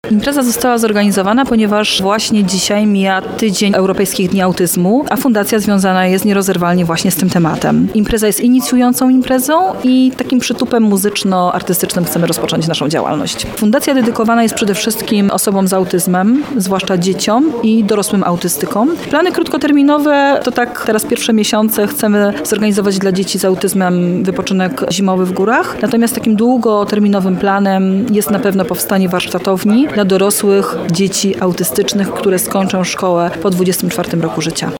Impreza została zorganizowana, ponieważ właśnie dzisiaj mija Tydzień Europejskich Dni Autyzmu, a fundacja związana jest nierozerwalnie właśnie z tym tematem. Impreza jest inicjującą imprezą i takim przytupem muzyczno-artystycznym chcemy rozpocząć naszą działalność. Fundacja dedykowana jest przede wszystkim osobom z autyzmem, zwłaszcza dzieciom i dorosłym autystykom. Plany krótkoterminowe to tak teraz pierwsze miesiące chcemy zorganizować dla dzieci z autyzmem wypoczynek zimowy w górach. Natomiast takim długoterminowym planem jest na pewno powstanie warsztatowni dla dorosłych dzieci autystycznych, które skończą szkołę po 24 roku życia.